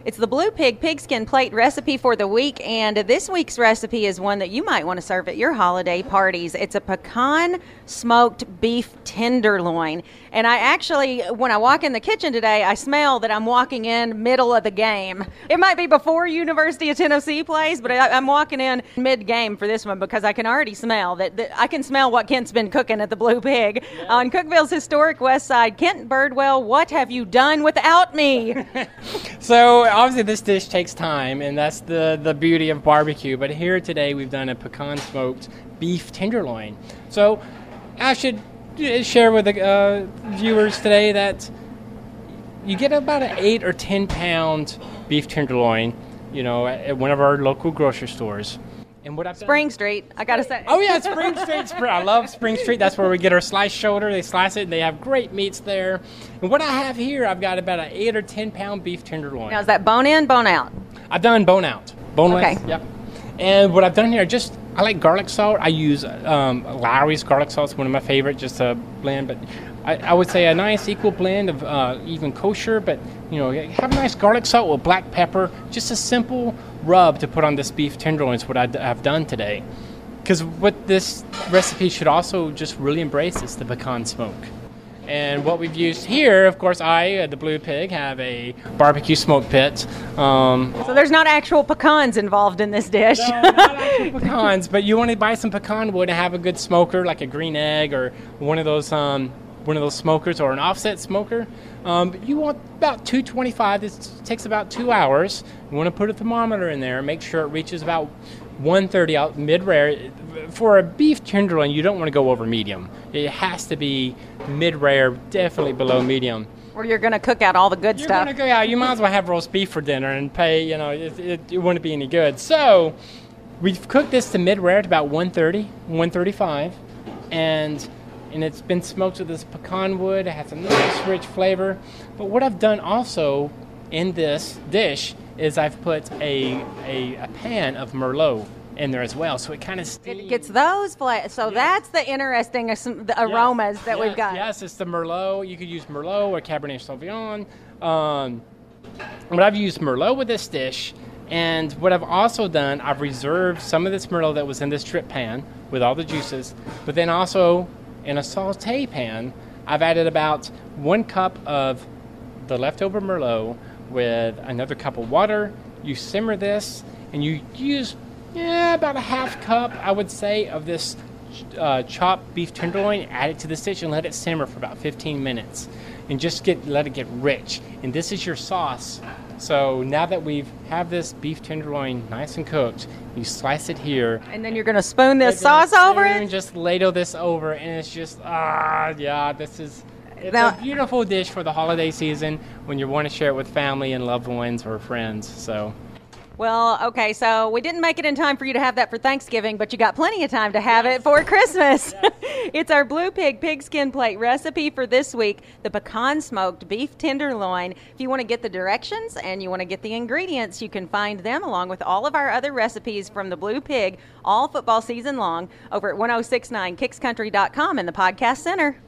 It's the Blue Pig pigskin plate recipe for the week, and this week's recipe is one that you might want to serve at your holiday parties. It's a pecan smoked beef tenderloin. And I actually, when I walk in the kitchen today, I smell that I'm walking in middle of the game. It might be before University of Tennessee plays, but I'm walking in mid-game for this one because I can already smell that I can smell what Kent's been cooking at the Blue Pig. Yeah. On Cookeville's historic west side. Kent Birdwell, what have you done without me? So obviously this dish takes time, and that's the beauty of barbecue. But here today we've done a pecan smoked beef tenderloin. So I should share with the viewers today that you get about an 8 or 10 pound beef tenderloin, at one of our local grocery stores. And what I've done, Spring Street, I gotta say. Oh yeah, Spring Street. I love Spring Street. That's where we get our sliced shoulder. They slice it, and they have great meats there. And what I have here, I've got about an 8 or 10 pound beef tenderloin. Now is that bone in, bone out? I've done bone out, boneless. Okay. Yep. And what I've done here, I like garlic salt. I use Lawry's garlic salt. It's one of my favorite, just a blend. But I would say a nice equal blend of even kosher. But have a nice garlic salt with black pepper. Just a simple rub to put on this beef tenderloin is what I've done today. Because what this recipe should also just really embrace is the pecan smoke. And what we've used here, of course, the Blue Pig, have a barbecue smoke pit. So there's not actual pecans involved in this dish. No, not actual pecans, but you want to buy some pecan wood and have a good smoker, like a green egg or one of those smokers or an offset smoker. You want about 225. This takes about 2 hours. You want to put a thermometer in there, make sure it reaches about 130 out mid-rare. For a beef tenderloin, you don't want to go over medium. It has to be mid-rare, definitely below medium. Or you're going to cook out all the good stuff. You might as well have roast beef for dinner and pay, it wouldn't be any good. So we've cooked this to mid-rare at about 130, 135, and it's been smoked with this pecan wood. It has a nice, rich flavor. But what I've done also in this dish is I've put a pan of Merlot in there as well, so it kind of steams. It gets those so that's the interesting the aromas that we've got. Yes, it's the Merlot. You could use Merlot or Cabernet Sauvignon. But I've used Merlot with this dish, and what I've also done, I've reserved some of this Merlot that was in this drip pan with all the juices, but then also in a saute pan, I've added about 1 cup of the leftover Merlot with another cup of water. You simmer this, and you use about a half cup, I would say, of this chopped beef tenderloin. Add it to this dish and let it simmer for about 15 minutes, and just let it get rich. And this is your sauce. So now that we have this beef tenderloin nice and cooked, you slice it here. And then you're going to spoon this sauce over it? And just ladle this over, and it's just, it's a beautiful dish for the holiday season when you want to share it with family and loved ones or friends. So. Well, okay, so we didn't make it in time for you to have that for Thanksgiving, but you got plenty of time to have it for Christmas. Yes. It's our Blue Pig pigskin plate recipe for this week, the pecan smoked beef tenderloin. If you want to get the directions and you want to get the ingredients, you can find them along with all of our other recipes from the Blue Pig all football season long over at 1069kickscountry.com in the podcast center.